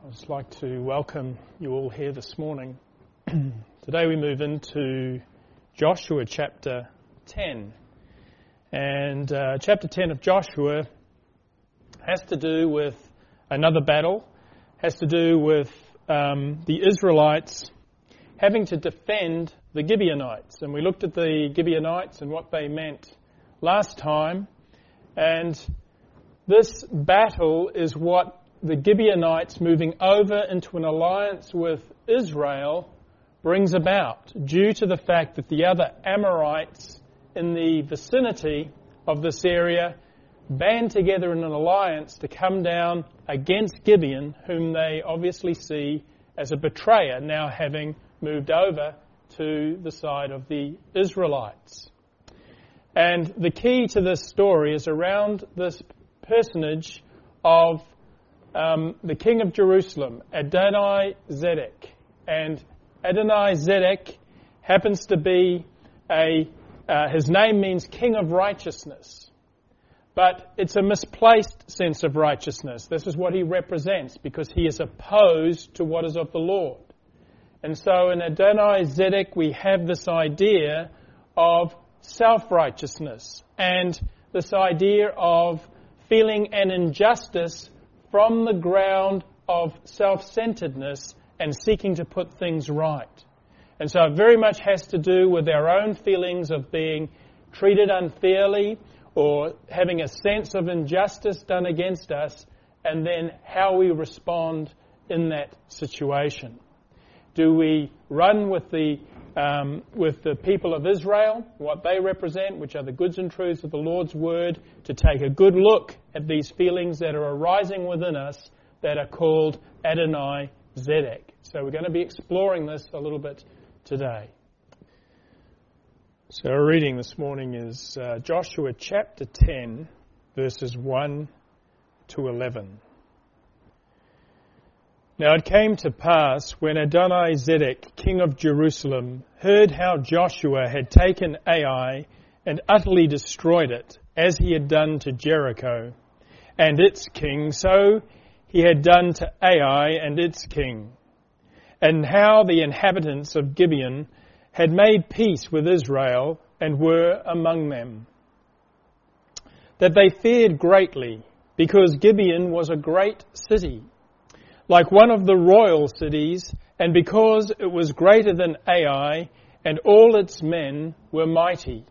I'd just like to welcome you all here this morning. Today we move into Joshua chapter 10. And chapter 10 of Joshua has to do with another battle, has to do with the Israelites having to defend the Gibeonites. And we looked at the Gibeonites and what they meant last time. And this battle is what the Gibeonites moving over into an alliance with Israel brings about, due to the fact that the other Amorites in the vicinity of this area band together in an alliance to come down against Gibeon, whom they obviously see as a betrayer, now having moved over to the side of the Israelites. And the key to this story is around this personage of the king of Jerusalem, Adoni-Zedek. And Adoni-Zedek happens to be his name means king of righteousness. But it's a misplaced sense of righteousness. This is what he represents, because he is opposed to what is of the Lord. And so in Adoni-Zedek we have this idea of self-righteousness and this idea of feeling an injustice from the ground of self-centeredness and seeking to put things right. And so it very much has to do with our own feelings of being treated unfairly or having a sense of injustice done against us, and then how we respond in that situation. Do we run with the people of Israel, what they represent, which are the goods and truths of the Lord's Word, to take a good look at these feelings that are arising within us that are called Adoni-Zedek. So we're going to be exploring this a little bit today. So our reading this morning is Joshua chapter 10, verses 1 to 11. Now it came to pass, when Adoni-Zedek, king of Jerusalem, heard how Joshua had taken Ai and utterly destroyed it, as he had done to Jericho and its king, so he had done to Ai and its king, and how the inhabitants of Gibeon had made peace with Israel and were among them, that they feared greatly, because Gibeon was a great city, like one of the royal cities, and because it was greater than Ai, and all its men were mighty.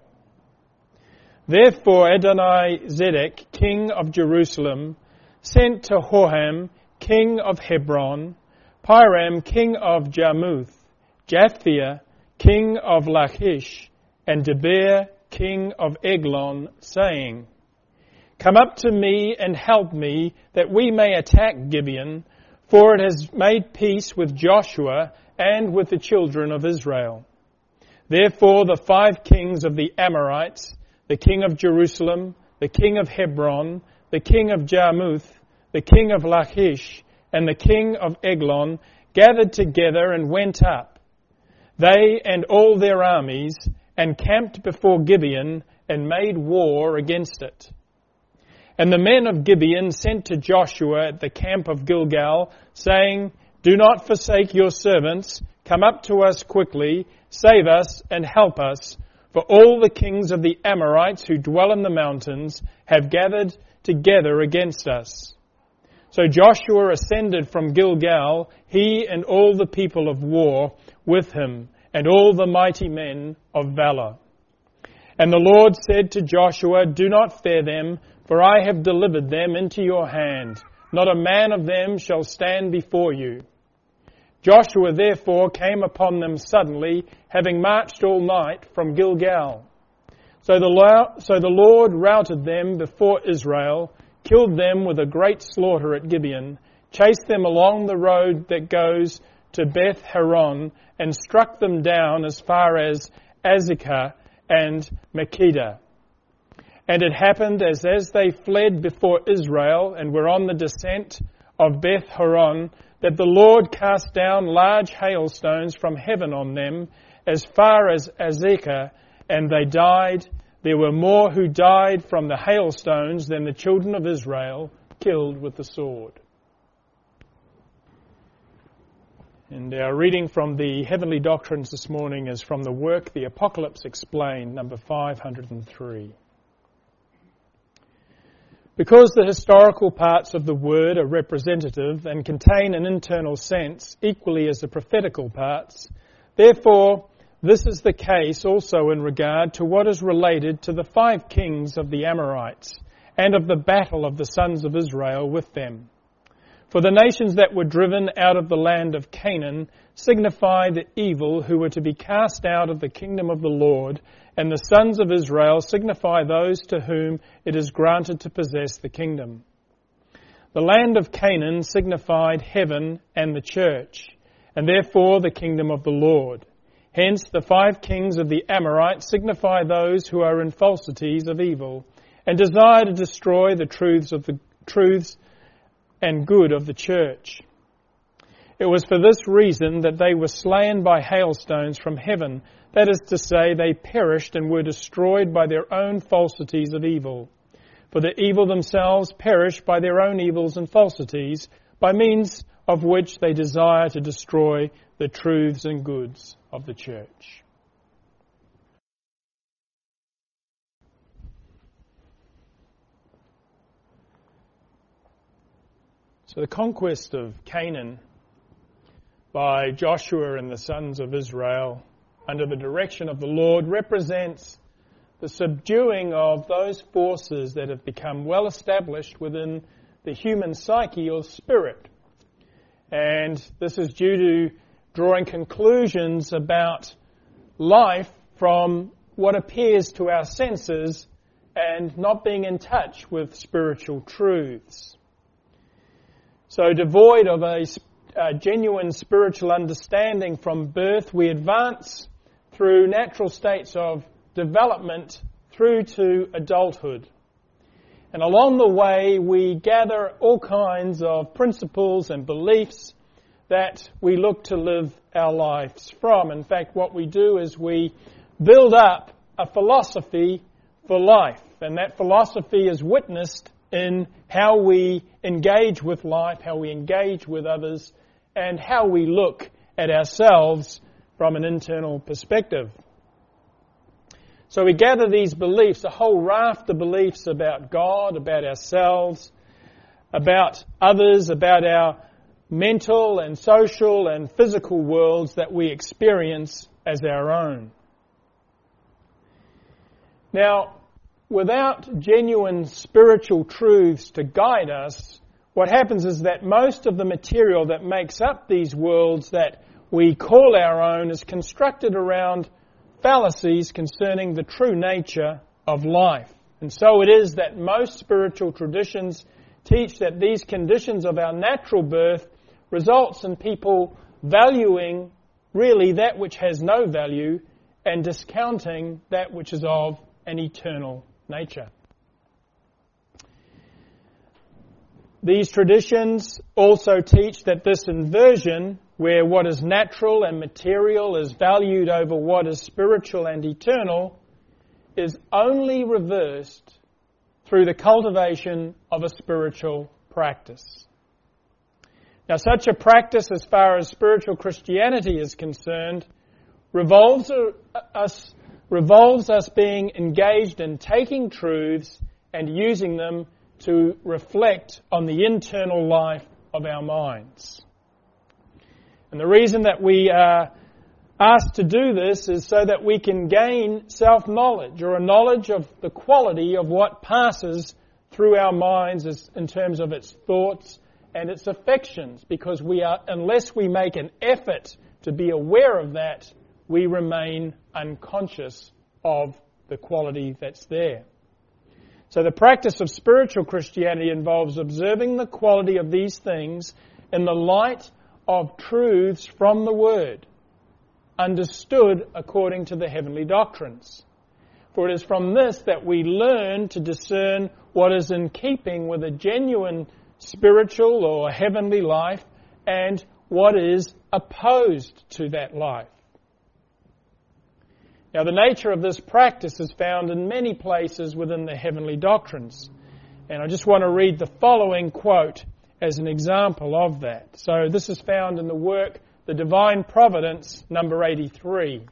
Therefore Adoni-Zedek, king of Jerusalem, sent to Hoham, king of Hebron, Piram, king of Jarmuth, Japhia, king of Lachish, and Debir, king of Eglon, saying, Come up to me and help me, that we may attack Gibeon, for it has made peace with Joshua and with the children of Israel. Therefore the 5 kings of the Amorites, the king of Jerusalem, the king of Hebron, the king of Jarmuth, the king of Lachish, and the king of Eglon, gathered together and went up, they and all their armies, and camped before Gibeon and made war against it. And the men of Gibeon sent to Joshua at the camp of Gilgal, saying, Do not forsake your servants. Come up to us quickly, save us and help us. For all the kings of the Amorites who dwell in the mountains have gathered together against us. So Joshua ascended from Gilgal, he and all the people of war with him, and all the mighty men of valor. And the Lord said to Joshua, Do not fear them, for I have delivered them into your hand. Not a man of them shall stand before you. Joshua therefore came upon them suddenly, having marched all night from Gilgal. So the Lord routed them before Israel, killed them with a great slaughter at Gibeon, chased them along the road that goes to Beth Horon, and struck them down as far as Azekah and Makkedah. And it happened as they fled before Israel and were on the descent of Beth Horon, that the Lord cast down large hailstones from heaven on them as far as Azekah, and they died. There were more who died from the hailstones than the children of Israel killed with the sword. And our reading from the Heavenly Doctrines this morning is from the work The Apocalypse Explained, number 503. Because the historical parts of the Word are representative and contain an internal sense equally as the prophetical parts, therefore this is the case also in regard to what is related to the 5 kings of the Amorites and of the battle of the sons of Israel with them. For the nations that were driven out of the land of Canaan signify the evil who were to be cast out of the kingdom of the Lord, and the sons of Israel signify those to whom it is granted to possess the kingdom. The land of Canaan signified heaven and the church, and therefore the kingdom of the Lord. Hence the 5 kings of the Amorites signify those who are in falsities of evil, and desire to destroy the truths and good of the church. It was for this reason that they were slain by hailstones from heaven, that is to say, they perished and were destroyed by their own falsities of evil. For the evil themselves perish by their own evils and falsities, by means of which they desire to destroy the truths and goods of the church. So the conquest of Canaan by Joshua and the sons of Israel under the direction of the Lord represents the subduing of those forces that have become well established within the human psyche or spirit. And this is due to drawing conclusions about life from what appears to our senses and not being in touch with spiritual truths. So devoid of a genuine spiritual understanding from birth, we advance through natural states of development through to adulthood. And along the way, we gather all kinds of principles and beliefs that we look to live our lives from. In fact, what we do is we build up a philosophy for life, and that philosophy is witnessed in how we engage with life, how we engage with others, and how we look at ourselves from an internal perspective. So we gather these beliefs, a whole raft of beliefs about God, about ourselves, about others, about our mental and social and physical worlds that we experience as our own. Now, without genuine spiritual truths to guide us, what happens is that most of the material that makes up these worlds that we call our own is constructed around fallacies concerning the true nature of life. And so it is that most spiritual traditions teach that these conditions of our natural birth results in people valuing really that which has no value and discounting that which is of an eternal nature. These traditions also teach that this inversion, where what is natural and material is valued over what is spiritual and eternal, is only reversed through the cultivation of a spiritual practice. Now, such a practice, as far as spiritual Christianity is concerned, revolves us being engaged in taking truths and using them to reflect on the internal life of our minds. And the reason that we are asked to do this is so that we can gain self-knowledge, or a knowledge of the quality of what passes through our minds in terms of its thoughts and its affections, because unless we make an effort to be aware of that, we remain unconscious of the quality that's there. So the practice of spiritual Christianity involves observing the quality of these things in the light of truths from the Word, understood according to the heavenly doctrines. For it is from this that we learn to discern what is in keeping with a genuine spiritual or heavenly life and what is opposed to that life. Now, the nature of this practice is found in many places within the heavenly doctrines. And I just want to read the following quote as an example of that. So this is found in the work the Divine Providence, number 83.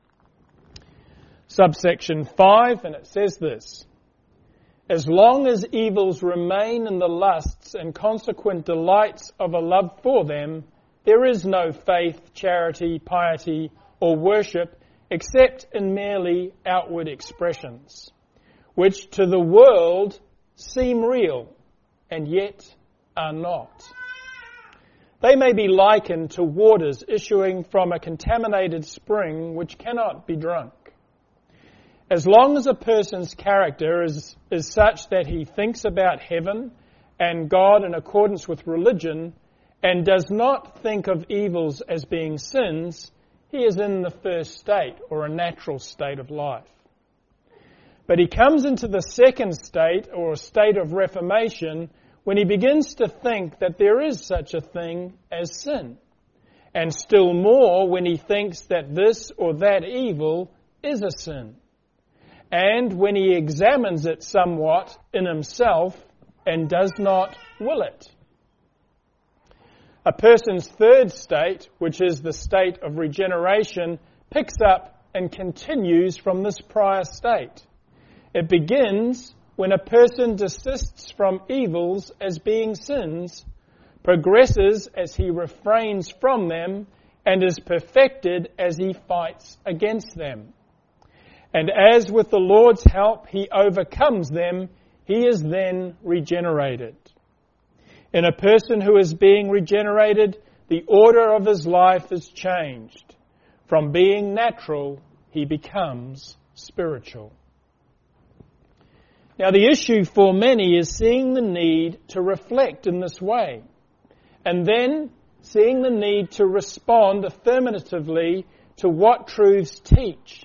Subsection 5, and it says this: as long as evils remain in the lusts and consequent delights of a love for them, there is no faith, charity, piety, or worship except in merely outward expressions, which to the world seem real and yet are not. They may be likened to waters issuing from a contaminated spring which cannot be drunk. As long as a person's character is such that he thinks about heaven and God in accordance with religion and does not think of evils as being sins, he is in the first state, or a natural state of life. But he comes into the second state, or a state of reformation, when he begins to think that there is such a thing as sin, and still more when he thinks that this or that evil is a sin, and when he examines it somewhat in himself and does not will it. A person's third state, which is the state of regeneration, picks up and continues from this prior state. It begins when a person desists from evils as being sins, progresses as he refrains from them, and is perfected as he fights against them. And as with the Lord's help he overcomes them, he is then regenerated. In a person who is being regenerated, the order of his life is changed. From being natural, he becomes spiritual. Now, the issue for many is seeing the need to reflect in this way, and then seeing the need to respond affirmatively to what truths teach.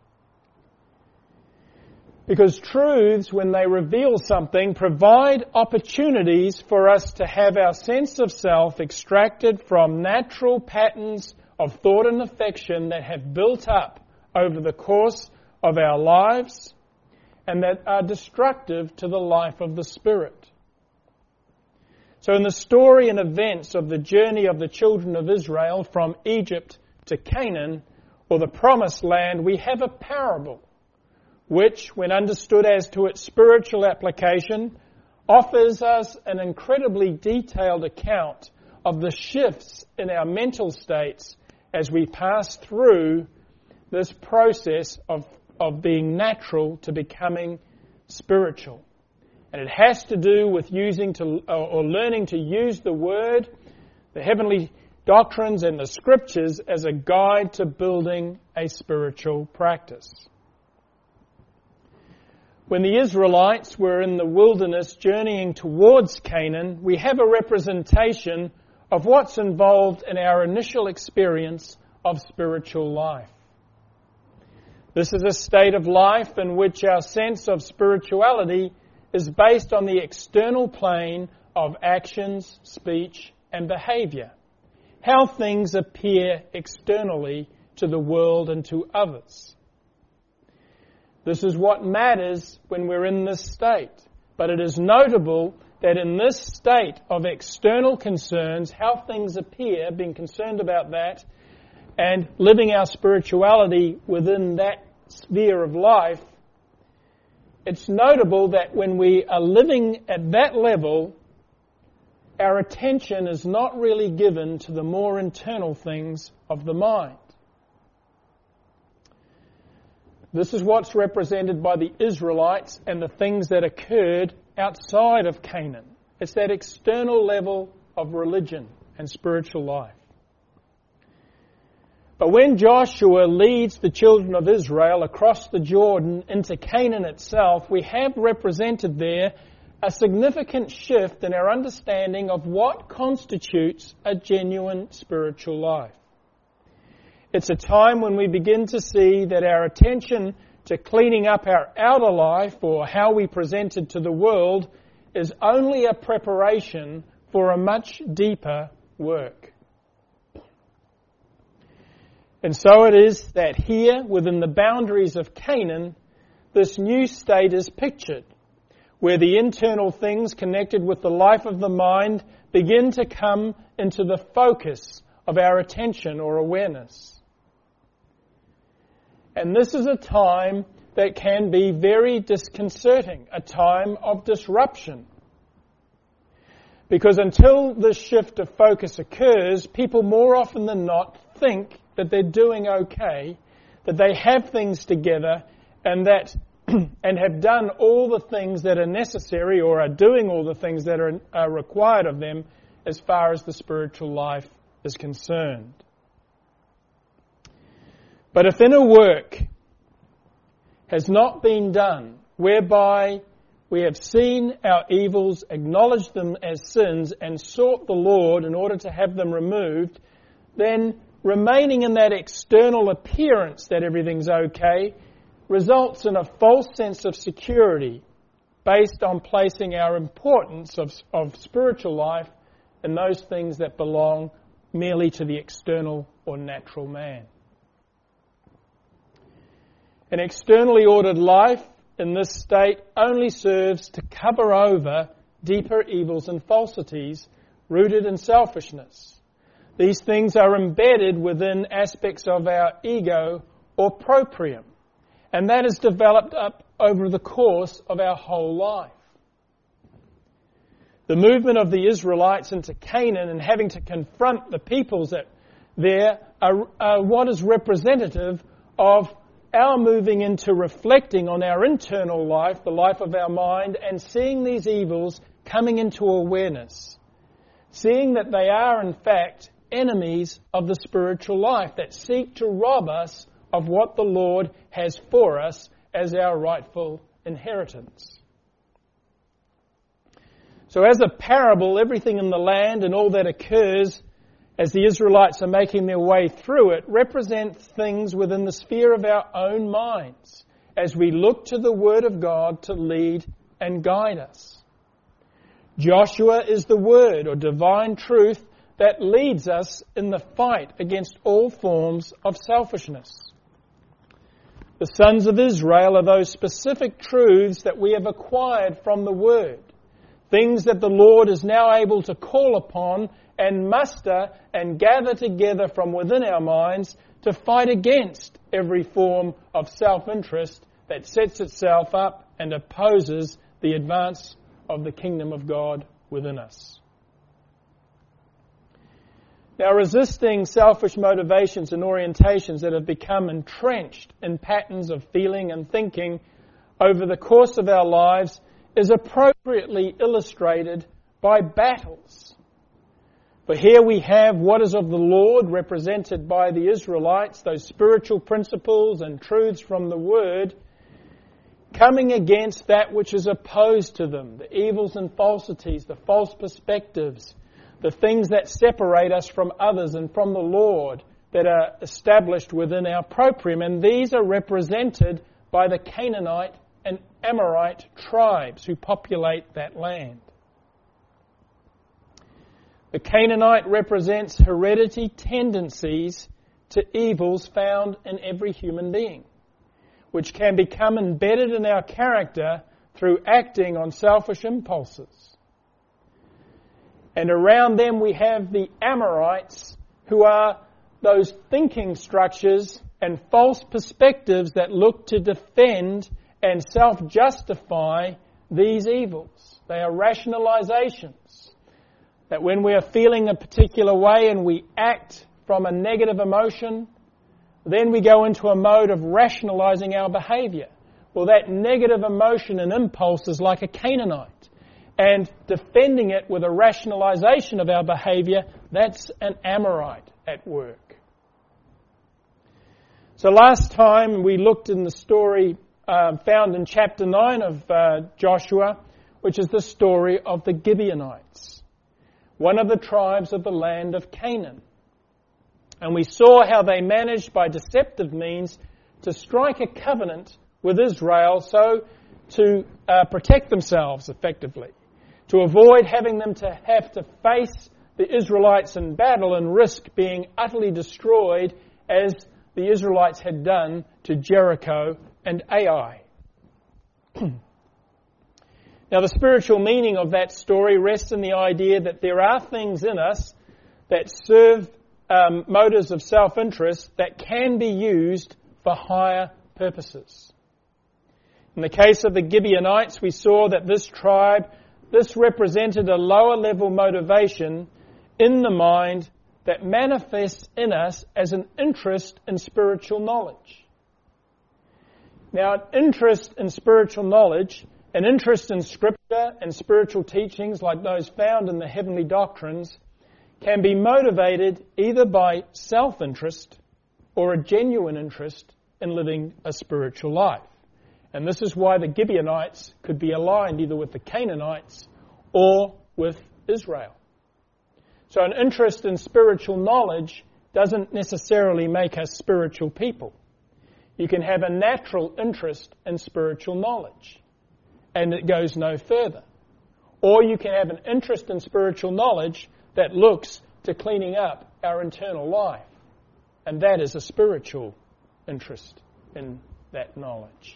Because truths, when they reveal something, provide opportunities for us to have our sense of self extracted from natural patterns of thought and affection that have built up over the course of our lives and that are destructive to the life of the Spirit. So in the story and events of the journey of the children of Israel from Egypt to Canaan, or the Promised Land, we have a parable which, when understood as to its spiritual application, offers us an incredibly detailed account of the shifts in our mental states as we pass through this process of being natural to becoming spiritual. And it has to do with learning to use the Word, the heavenly doctrines and the Scriptures as a guide to building a spiritual practice. When the Israelites were in the wilderness journeying towards Canaan, we have a representation of what's involved in our initial experience of spiritual life. This is a state of life in which our sense of spirituality is based on the external plane of actions, speech, and behaviour. How things appear externally to the world and to others. This is what matters when we're in this state. But it is notable that in this state of external concerns, how things appear, being concerned about that, and living our spirituality within that sphere of life, it's notable that when we are living at that level, our attention is not really given to the more internal things of the mind. This is what's represented by the Israelites and the things that occurred outside of Canaan. It's that external level of religion and spiritual life. But when Joshua leads the children of Israel across the Jordan into Canaan itself, we have represented there a significant shift in our understanding of what constitutes a genuine spiritual life. It's a time when we begin to see that our attention to cleaning up our outer life, or how we present it to the world, is only a preparation for a much deeper work. And so it is that here, within the boundaries of Canaan, this new state is pictured, where the internal things connected with the life of the mind begin to come into the focus of our attention or awareness. And this is a time that can be very disconcerting, a time of disruption. Because until this shift of focus occurs, people more often than not think that they're doing okay, that they have things together, and have done all the things that are necessary or are doing all the things that are required of them as far as the spiritual life is concerned. But if inner work has not been done, whereby we have seen our evils, acknowledged them as sins, and sought the Lord in order to have them removed, then remaining in that external appearance that everything's okay results in a false sense of security based on placing our importance of spiritual life in those things that belong merely to the external or natural man. An externally ordered life in this state only serves to cover over deeper evils and falsities rooted in selfishness. These things are embedded within aspects of our ego or proprium, and that is developed up over the course of our whole life. The movement of the Israelites into Canaan and having to confront the peoples that there are what is representative of our moving into reflecting on our internal life, the life of our mind, and seeing these evils coming into awareness. Seeing that they are, in fact, enemies of the spiritual life that seek to rob us of what the Lord has for us as our rightful inheritance. So as a parable, everything in the land and all that occurs as the Israelites are making their way through it represents things within the sphere of our own minds as we look to the Word of God to lead and guide us. Joshua is the Word or divine truth that leads us in the fight against all forms of selfishness. The sons of Israel are those specific truths that we have acquired from the Word, things that the Lord is now able to call upon and muster and gather together from within our minds to fight against every form of self-interest that sets itself up and opposes the advance of the kingdom of God within us. Now, resisting selfish motivations and orientations that have become entrenched in patterns of feeling and thinking over the course of our lives is appropriately illustrated by battles. For here we have what is of the Lord represented by the Israelites, those spiritual principles and truths from the Word, coming against that which is opposed to them, the evils and falsities, the false perspectives, the things that separate us from others and from the Lord that are established within our proprium. And these are represented by the Canaanite and Amorite tribes who populate that land. The Canaanite represents heredity tendencies to evils found in every human being, which can become embedded in our character through acting on selfish impulses. And around them we have the Amorites, who are those thinking structures and false perspectives that look to defend and self-justify these evils. They are rationalizations. That when we are feeling a particular way and we act from a negative emotion, then we go into a mode of rationalizing our behavior. Well, that negative emotion and impulse is like a Canaanite. And defending it with a rationalization of our behavior, that's an Amorite at work. So last time we looked in the story found in chapter 9 of Joshua, which is the story of the Gibeonites, one of the tribes of the land of Canaan. And we saw how they managed by deceptive means to strike a covenant with Israel so to protect themselves effectively, to avoid having them to have to face the Israelites in battle and risk being utterly destroyed as the Israelites had done to Jericho and Ai. Now, the spiritual meaning of that story rests in the idea that there are things in us that serve motives of self-interest that can be used for higher purposes. In the case of the Gibeonites, we saw that this tribe, this represented a lower level motivation in the mind that manifests in us as an interest in spiritual knowledge. Now, an interest in spiritual knowledge, an interest in Scripture and spiritual teachings like those found in the heavenly doctrines, can be motivated either by self-interest or a genuine interest in living a spiritual life. And this is why the Gibeonites could be aligned either with the Canaanites or with Israel. So an interest in spiritual knowledge doesn't necessarily make us spiritual people. You can have a natural interest in spiritual knowledge, and it goes no further. Or you can have an interest in spiritual knowledge that looks to cleaning up our internal life, and that is a spiritual interest in that knowledge.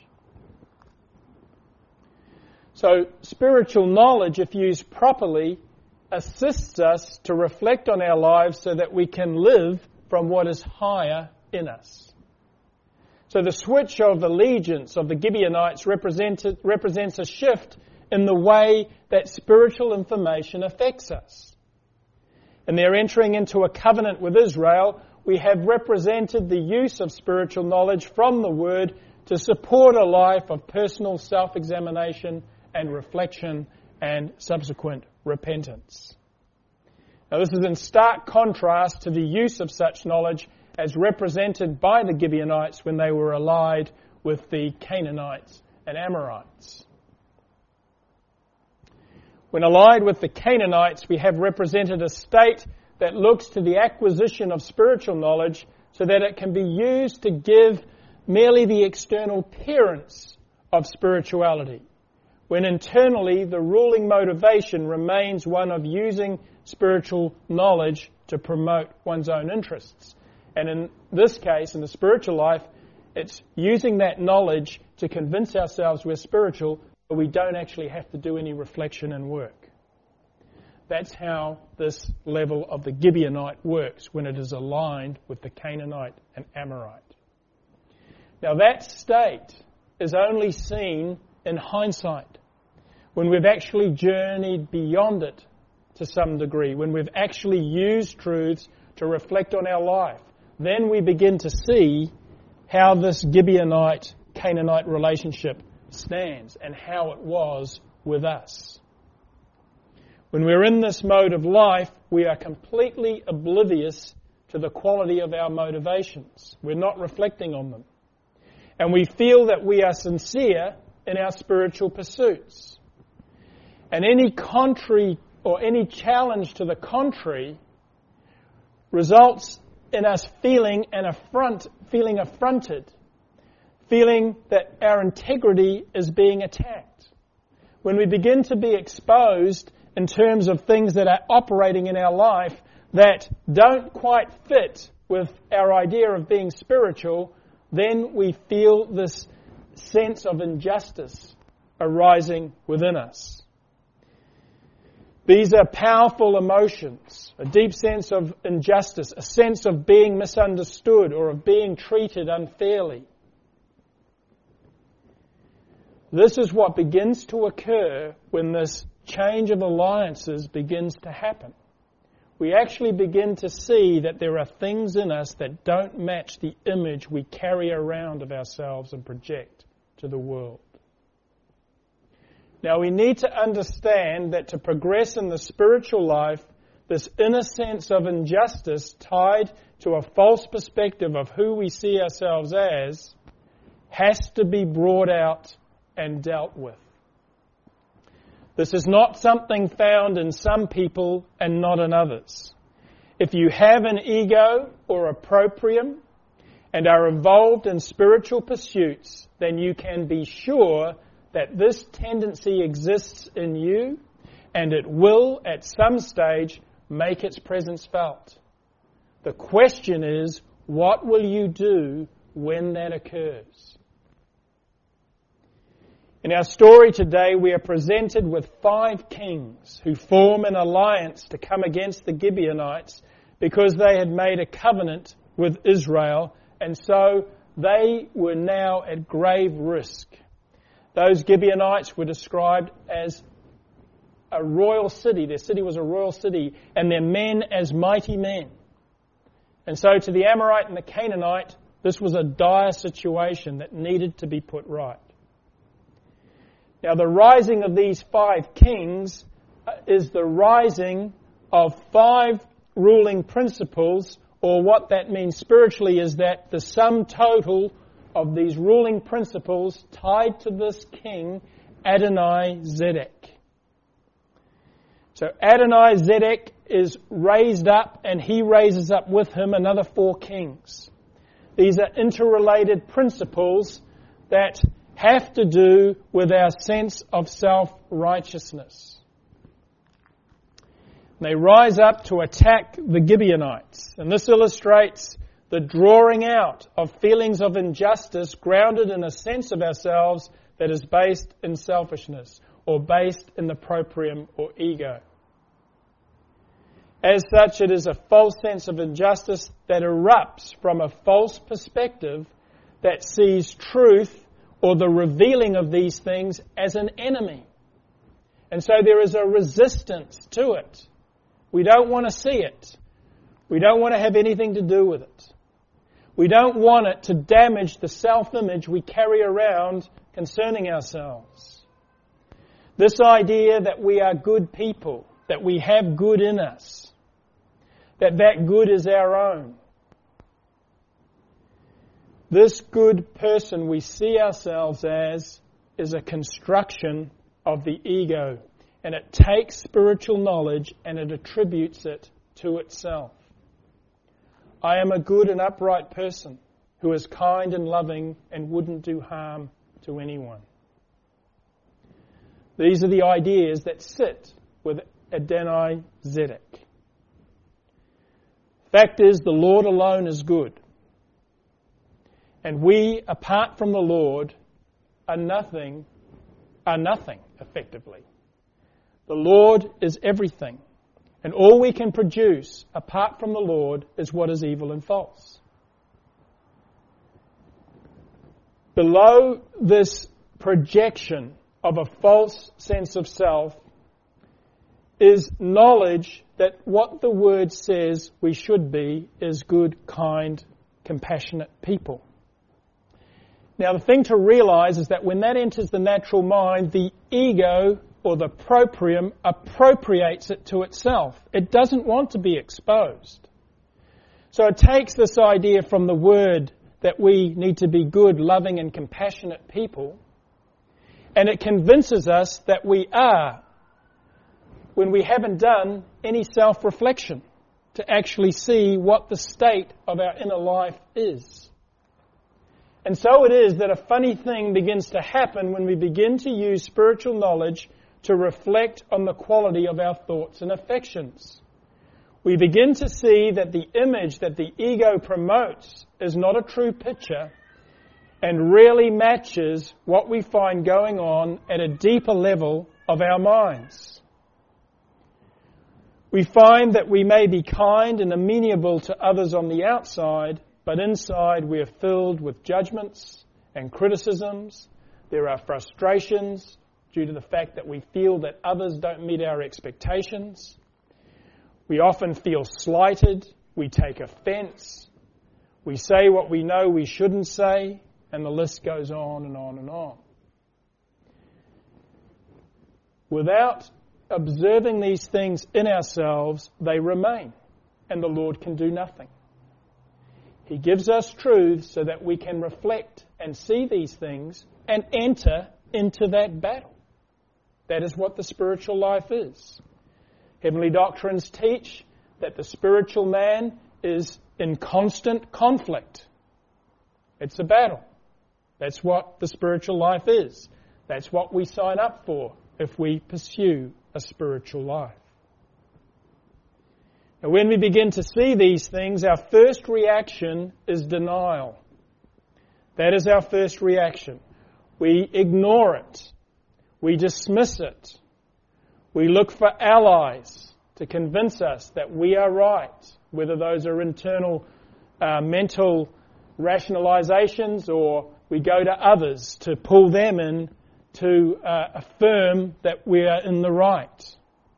So spiritual knowledge, if used properly, assists us to reflect on our lives so that we can live from what is higher in us. So the switch of allegiance of the Gibeonites represents a shift in the way that spiritual information affects us. And they're entering into a covenant with Israel. We have represented the use of spiritual knowledge from the Word to support a life of personal self-examination and reflection and subsequent repentance. Now this is in stark contrast to the use of such knowledge as represented by the Gibeonites when they were allied with the Canaanites and Amorites. When allied with the Canaanites, we have represented a state that looks to the acquisition of spiritual knowledge so that it can be used to give merely the external appearance of spirituality, when internally the ruling motivation remains one of using spiritual knowledge to promote one's own interests. And in this case, in the spiritual life, it's using that knowledge to convince ourselves we're spiritual, but we don't actually have to do any reflection and work. That's how this level of the Gibeonite works when it is aligned with the Canaanite and Amorite. Now that state is only seen in hindsight, when we've actually journeyed beyond it to some degree, when we've actually used truths to reflect on our life. Then we begin to see how this Gibeonite-Canaanite relationship stands and how it was with us. When we're in this mode of life, we are completely oblivious to the quality of our motivations. We're not reflecting on them. And we feel that we are sincere in our spiritual pursuits. And any contrary or any challenge to the contrary results in us feeling affronted, feeling that our integrity is being attacked. When we begin to be exposed in terms of things that are operating in our life that don't quite fit with our idea of being spiritual, then we feel this sense of injustice arising within us. These are powerful emotions, a deep sense of injustice, a sense of being misunderstood or of being treated unfairly. This is what begins to occur when this change of alliances begins to happen. We actually begin to see that there are things in us that don't match the image we carry around of ourselves and project to the world. Now we need to understand that to progress in the spiritual life, this inner sense of injustice tied to a false perspective of who we see ourselves as has to be brought out and dealt with. This is not something found in some people and not in others. If you have an ego or a proprium and are involved in spiritual pursuits, then you can be sure that this tendency exists in you and it will at some stage make its presence felt. The question is, what will you do when that occurs? In our story today, we are presented with 5 kings who form an alliance to come against the Gibeonites because they had made a covenant with Israel, and so they were now at grave risk. Those Gibeonites were described as a royal city. Their city was a royal city, and their men as mighty men. And so to the Amorite and the Canaanite, this was a dire situation that needed to be put right. Now, the rising of these 5 kings is the rising of 5 ruling principles, or what that means spiritually is that the sum total of these ruling principles tied to this king, Adonai-Zedek. So Adonai-Zedek is raised up, and he raises up with him another 4 kings. These are interrelated principles that have to do with our sense of self-righteousness. They rise up to attack the Gibeonites, and this illustrates the drawing out of feelings of injustice grounded in a sense of ourselves that is based in selfishness or based in the proprium or ego. As such, it is a false sense of injustice that erupts from a false perspective that sees truth or the revealing of these things as an enemy. And so there is a resistance to it. We don't want to see it. We don't want to have anything to do with it. We don't want it to damage the self-image we carry around concerning ourselves. This idea that we are good people, that we have good in us, that good is our own. This good person we see ourselves as is a construction of the ego, and it takes spiritual knowledge and it attributes it to itself. I am a good and upright person who is kind and loving and wouldn't do harm to anyone. These are the ideas that sit with Adonai-Zedek. Fact is, the Lord alone is good. And we, apart from the Lord, are nothing, effectively. The Lord is everything. And all we can produce, apart from the Lord, is what is evil and false. Below this projection of a false sense of self is knowledge that what the Word says we should be is good, kind, compassionate people. Now, the thing to realize is that when that enters the natural mind, the ego or the proprium appropriates it to itself. It doesn't want to be exposed. So it takes this idea from the Word that we need to be good, loving and compassionate people, and it convinces us that we are, when we haven't done any self-reflection to actually see what the state of our inner life is. And so it is that a funny thing begins to happen when we begin to use spiritual knowledge to reflect on the quality of our thoughts and affections. We begin to see that the image that the ego promotes is not a true picture and rarely matches what we find going on at a deeper level of our minds. We find that we may be kind and amenable to others on the outside, but inside we are filled with judgments and criticisms. There are frustrations due to the fact that we feel that others don't meet our expectations. We often feel slighted. We take offense. We say what we know we shouldn't say, and the list goes on and on and on. Without observing these things in ourselves, they remain, and the Lord can do nothing. He gives us truth so that we can reflect and see these things and enter into that battle. That is what the spiritual life is. Heavenly doctrines teach that the spiritual man is in constant conflict. It's a battle. That's what the spiritual life is. That's what we sign up for if we pursue a spiritual life. Now, when we begin to see these things, our first reaction is denial. That is our first reaction. We ignore it. We dismiss it. We look for allies to to convince us that we are right, whether those are internal mental rationalizations or we go to others to pull them in to affirm that we are in the right.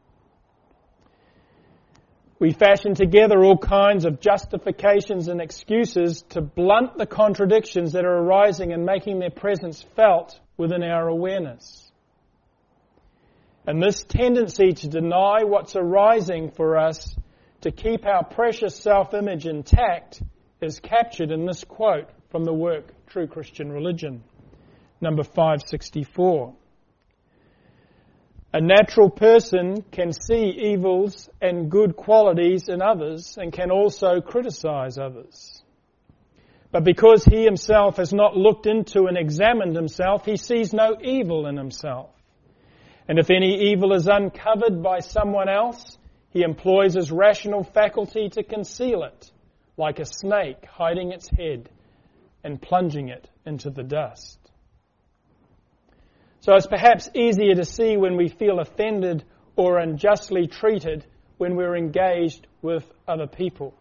We fashion together all kinds of justifications and excuses to blunt the contradictions that are arising and making their presence felt within our awareness. And this tendency to deny what's arising for us to keep our precious self-image intact is captured in this quote from the work True Christian Religion, number 564. A natural person can see evils and good qualities in others and can also criticize others. But because he himself has not looked into and examined himself, he sees no evil in himself. And if any evil is uncovered by someone else, he employs his rational faculty to conceal it, like a snake hiding its head and plunging it into the dust. So it's perhaps easier to see when we feel offended or unjustly treated when we're engaged with other people.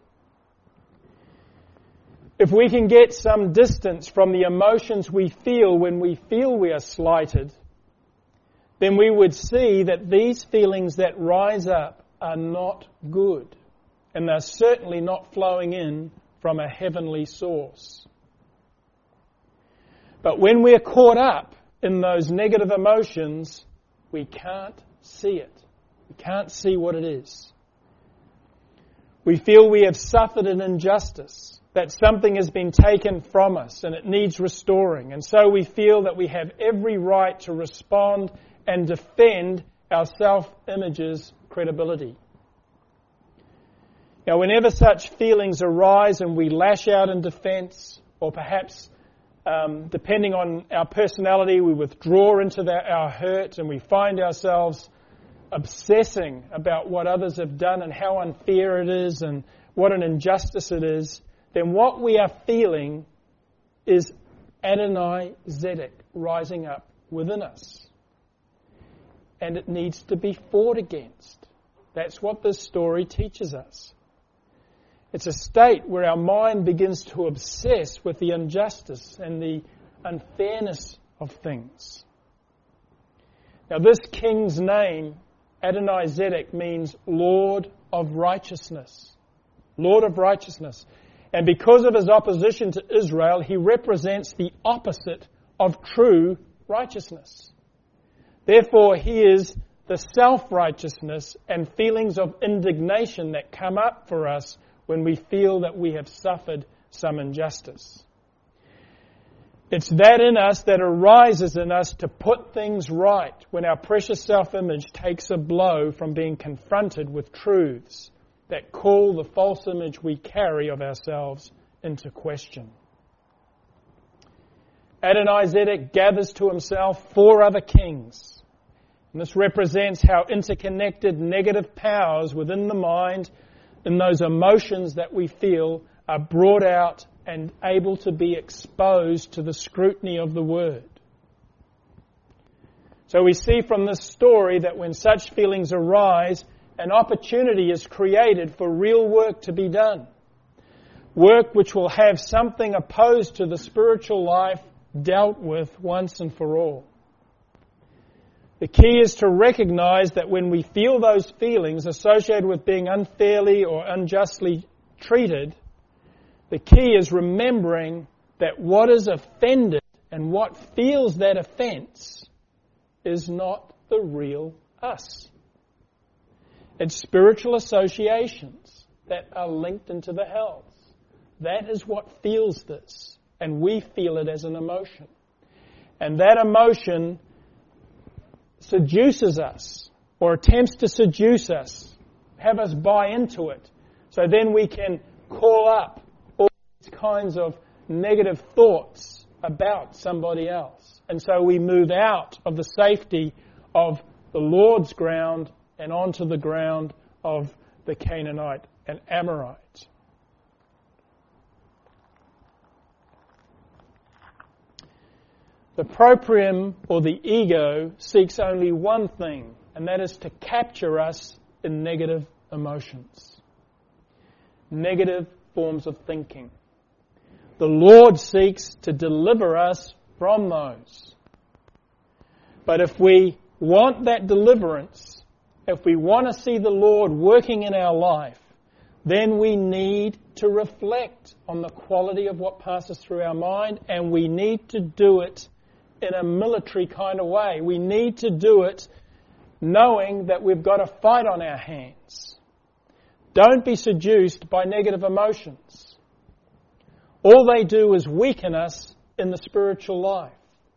If we can get some distance from the emotions we feel when we feel we are slighted, then we would see that these feelings that rise up are not good, and they're certainly not flowing in from a heavenly source. But when we're caught up in those negative emotions, we can't see it. We can't see what it is. We feel we have suffered an injustice, that something has been taken from us and it needs restoring. And so we feel that we have every right to respond and defend our self-image's credibility. Now, whenever such feelings arise and we lash out in defense, or perhaps, depending on our personality, we withdraw into our hurt and we find ourselves obsessing about what others have done and how unfair it is and what an injustice it is, then what we are feeling is Adonai Zedek rising up within us. And it needs to be fought against. That's what this story teaches us. It's a state where our mind begins to obsess with the injustice and the unfairness of things. Now, this king's name, Adonai Zedek, means Lord of Righteousness. Lord of Righteousness. And because of his opposition to Israel, he represents the opposite of true righteousness. Therefore, he is the self-righteousness and feelings of indignation that come up for us when we feel that we have suffered some injustice. It's that in us that arises in us to put things right when our precious self-image takes a blow from being confronted with truths that call the false image we carry of ourselves into question. Adonai Zedek gathers to himself 4 other kings. And this represents how interconnected negative powers within the mind and those emotions that we feel are brought out and able to be exposed to the scrutiny of the Word. So we see from this story that when such feelings arise, an opportunity is created for real work to be done. Work which will have something opposed to the spiritual life dealt with once and for all. The key is to recognize that when we feel those feelings associated with being unfairly or unjustly treated, the key is remembering that what is offended and what feels that offense is not the real us. It's spiritual associations that are linked into the hells. That is what feels this, and we feel it as an emotion. And that emotion seduces us or attempts to seduce us, have us buy into it. So then we can call up all these kinds of negative thoughts about somebody else. And so we move out of the safety of the Lord's ground and onto the ground of the Canaanite and Amorite. The proprium, or the ego, seeks only one thing, and that is to capture us in negative emotions, negative forms of thinking. The Lord seeks to deliver us from those. But if we want that deliverance, if we want to see the Lord working in our life, then we need to reflect on the quality of what passes through our mind, and we need to do it in a military kind of way. We need to do it knowing that we've got a fight on our hands. Don't be seduced by negative emotions. All they do is weaken us in the spiritual life.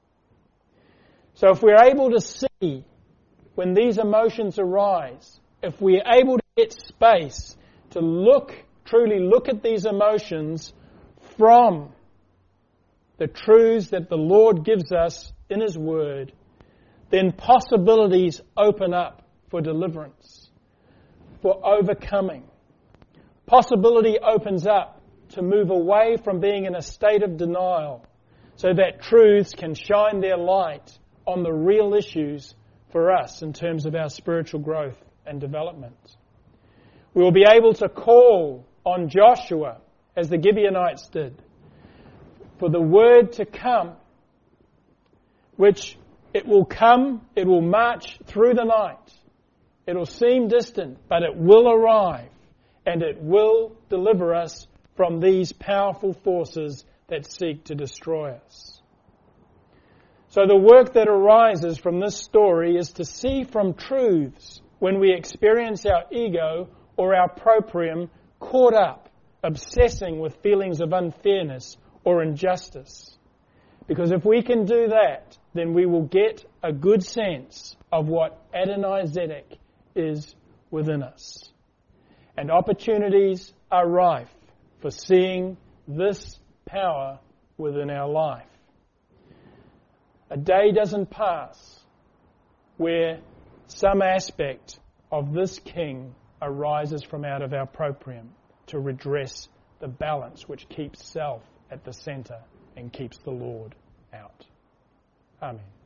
So if we're able to see when these emotions arise, if we're able to get space to truly look at these emotions from the truths that the Lord gives us in His Word, then possibilities open up for deliverance, for overcoming. Possibility opens up to move away from being in a state of denial so that truths can shine their light on the real issues for us in terms of our spiritual growth and development. We will be able to call on Joshua, as the Gibeonites did, for the word to come, which it will come, it will march through the night. It will seem distant, but it will arrive, and it will deliver us from these powerful forces that seek to destroy us. So the work that arises from this story is to see from truths when we experience our ego or our proprium caught up, obsessing with feelings of unfairness or injustice. Because if we can do that, then we will get a good sense of what Adonai-Zedek is within us. And opportunities are rife for seeing this power within our life. A day doesn't pass where some aspect of this king arises from out of our proprium to redress the balance which keeps self at the centre and keeps the Lord out. Amen.